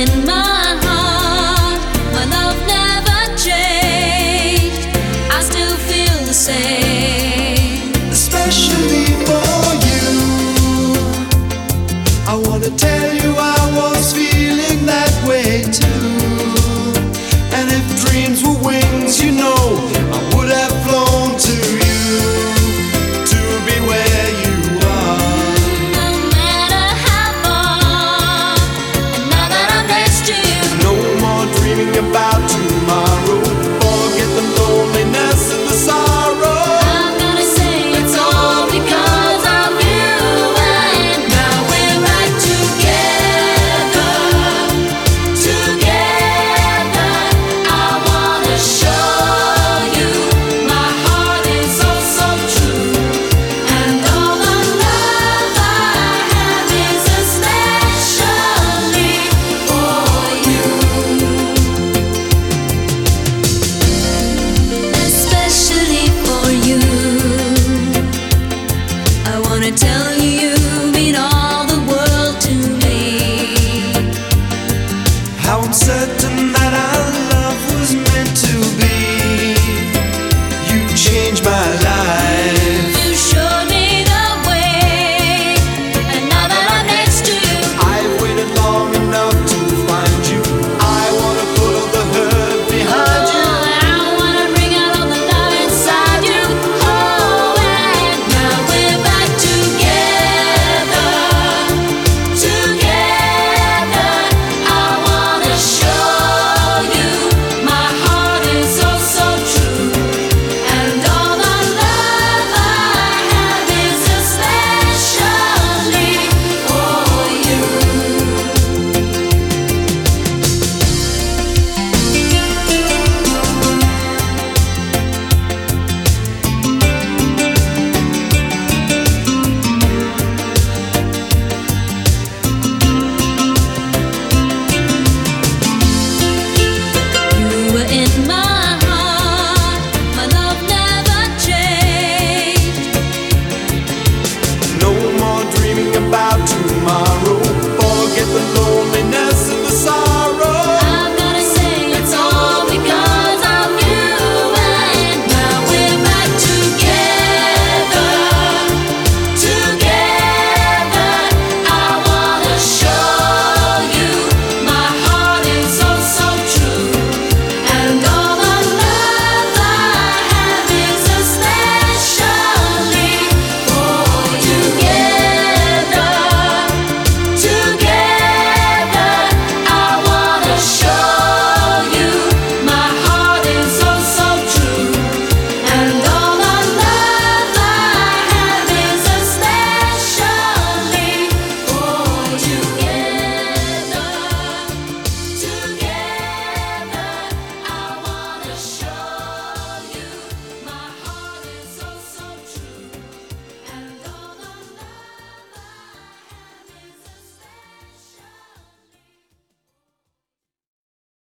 in my heart. My love never changed. I still feel the same. Especially for you, I wanna tell you I was feeling that way too. And if dreams were wings, you know I would have flown to you, to be where you are. No matter how far, and now that I'm next to you, No more dreaming about tomorrow. Forget the loneliness and the sorrow. I'm gonna say it's all because of you. And now we're right together, together. I wanna show you my heart is oh so true. And all the love I have is especially for you. Especially for you. I wanna tell you you mean all the world to me. How I'm certain